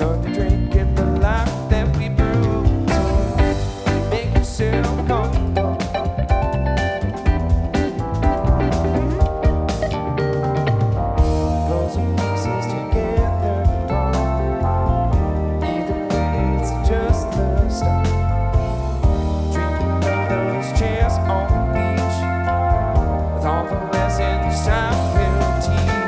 Chairs on the beach with all the lessons time will teach.